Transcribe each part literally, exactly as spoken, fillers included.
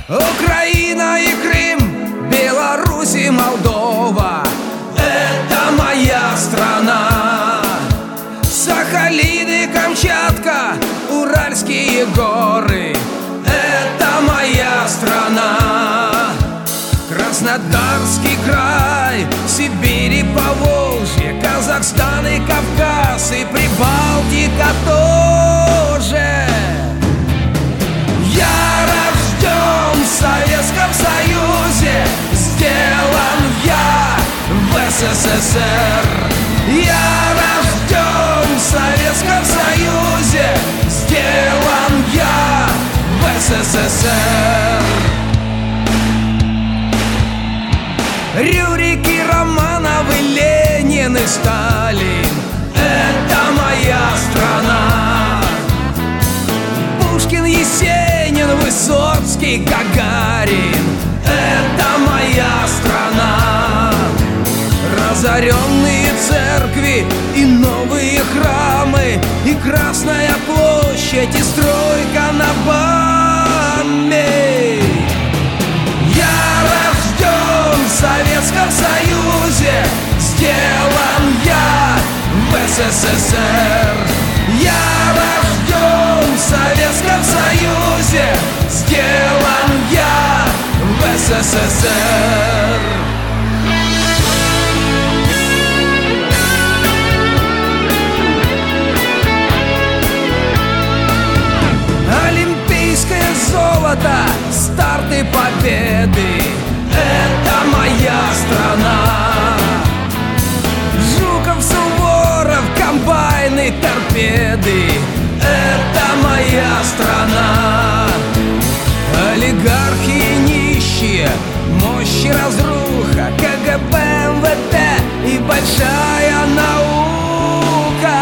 Украина и Крым, Беларусь и Молдова — это моя страна. Сахалин и Камчатка, Уральские горы — это моя страна. Краснодарский край, Сибирь и Поволжье, Казахстан и Кавказ и Прибалтика тоже. Я рожден в Советском Союзе, сделан я в СССР. Я рожден в Советском Союзе, сделан я в СССР. Рюрики, Романовы, Ленин и Сталин — это моя страна. Пушкин, Есенин, Высоцкий, Гагарин — это моя страна. Разоренные церкви и новые храмы, и Красная площадь, и стройка на Баме. Я рожден в Советском Союзе, сделан я в СССР. Я рожден в Советском Союзе, сделан я в СССР. Олимпийское золото, старты победы — это моя страна. Жуков, Суворов, комбайны, торпеды — это моя страна. Олигархи и нищие, мощь и разруха, КГБ, эм вэ тэ и большая наука.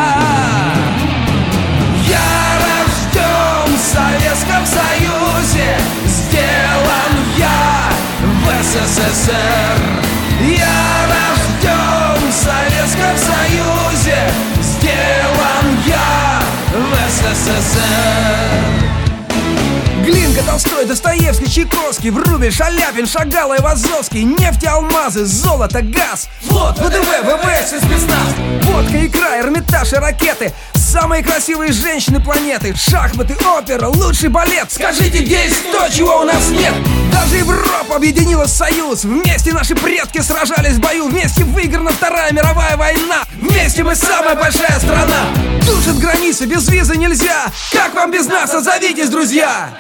Я рожден в Советском Союзе, сделан я в СССР. Я рожден в Советском Союзе, сделан я в СССР. Глинка, Толстой, Достоевский, Чайковский, Врубель, Шаляпин, Шагал и Вазовский. Нефть, алмазы, золото, газ, флот, вэ дэ вэ, вэ вэ эс и спецназ. Водка, икра, Эрмитаж и ракеты. Самые красивые женщины планеты. Шахматы, опера, лучший балет. Скажите, где есть то, чего у нас нет? Даже Европа объединилась в союз. Вместе наши предки сражались в бою. Вместе выиграна Вторая мировая война. Вместе мы самая большая страна. Душат границы, без визы нельзя. Как вам без нас? Отзовитесь, друзья!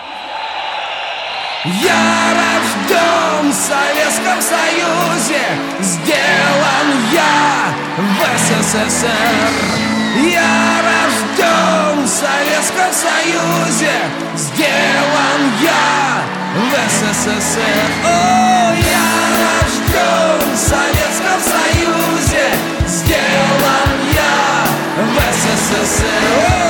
Я рожден в Советском Союзе, сделан я в СССР. Я рожден в Советском Союзе, сделан я в СССР. О, я рожден в Советском Союзе, сделан я в СССР.